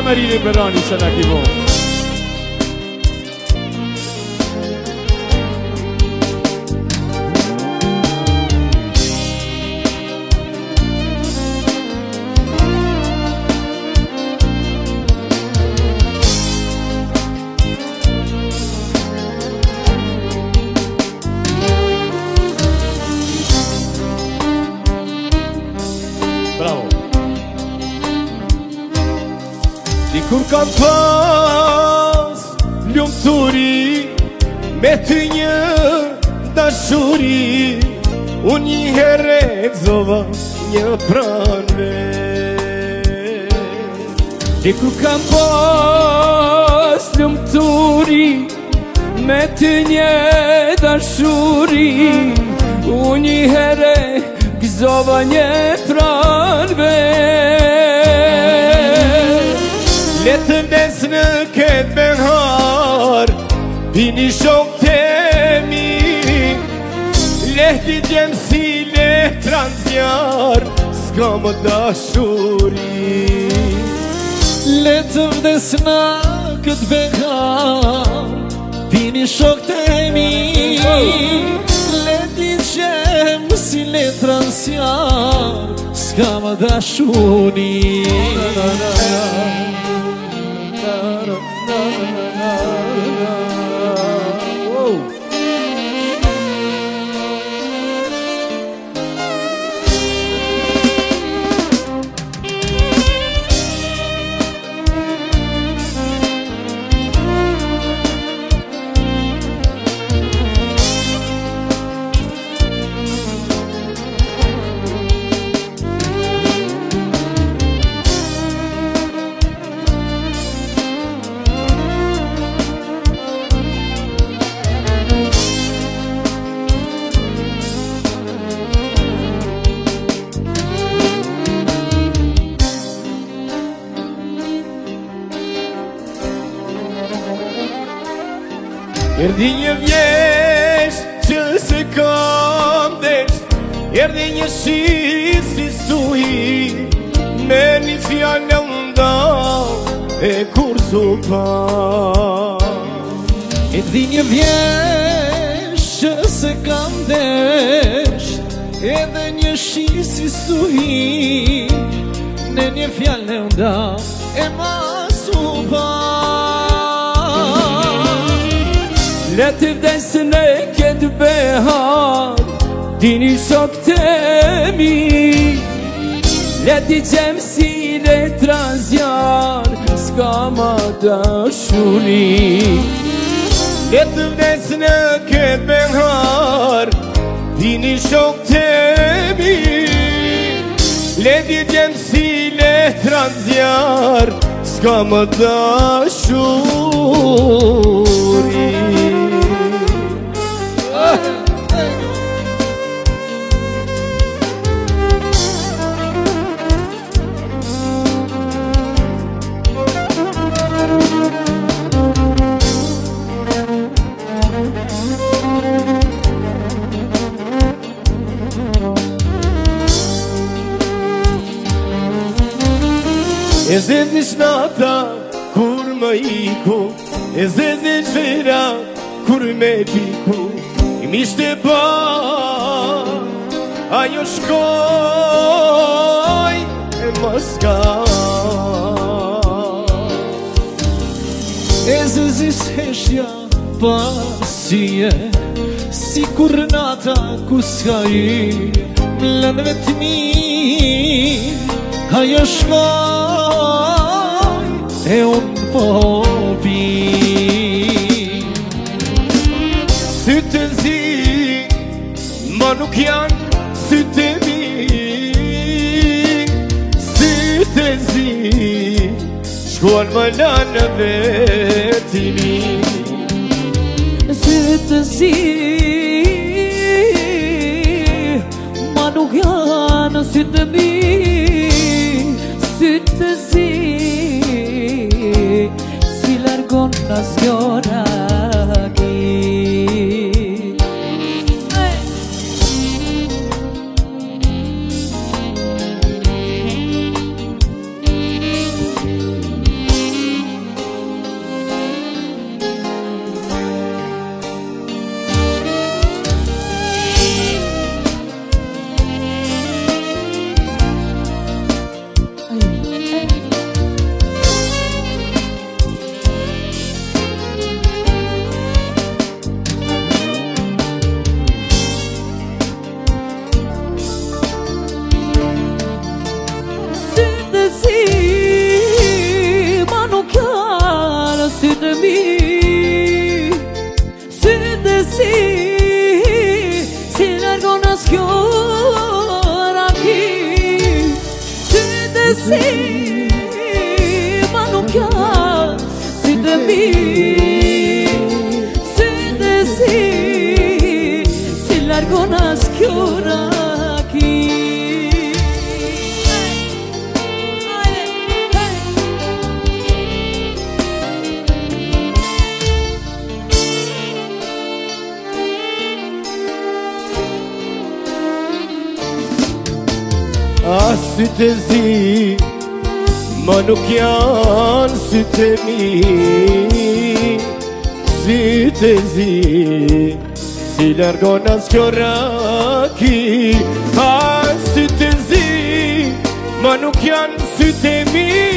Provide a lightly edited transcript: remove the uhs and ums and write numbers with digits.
Maria Berani se na kivo. Kur kam pas lumturi me ty një dashuri, unë një herë gëzova një pranve. E kur kam pas lumturi me ty një dashuri, unë një herë gëzova një pranve. Letë nes në këtë behar, bini shok të mi, lehti gjemë si lehtran zjar, s'ka më dashuri. Letë vdes në këtë behar, bini shok të mi, lehti gjemë si lehtran zjar, s'ka më dashuri. Erdi një vjesh që se kam desh, erdi një shi si stuhi, me një fjallë nda e kur su pa. Erdi një vjesh që se kam desh, edhe një shi si stuhi, me një fjallë nda e ma su pa. Letë vdesë në këtë behar, dini shok të mi, letë i gjemë si letra zjar, s'ka ma dashuri. Letë vdesë në këtë behar, dini shok të mi, letë i gjemë si letra zjar, s'ka ma dashuri. E zezë shnata kur më iku, e zezë qvera kur me piku, i mishte ba, ajo shkoj e maska. E zezë sheshja pasie, si kur nata ku s'ka i, mlan vetëmi, ajo shkoj e unë po pi. Sytë zi, ma nuk janë sytë mi, sytë zi, shkuan më lanë vetimi. Sytë zi, ma nuk janë sytë mi, sytë zi, si largon në zjona ki. skjoraki Sytesi manukja Sytemi Sytesi Si largona skjoraki Sytë e zi, ma nuk janë sytë e mi Sytë e zi, si largona s'kjo raki Sytë e zi, ma nuk janë sytë e mi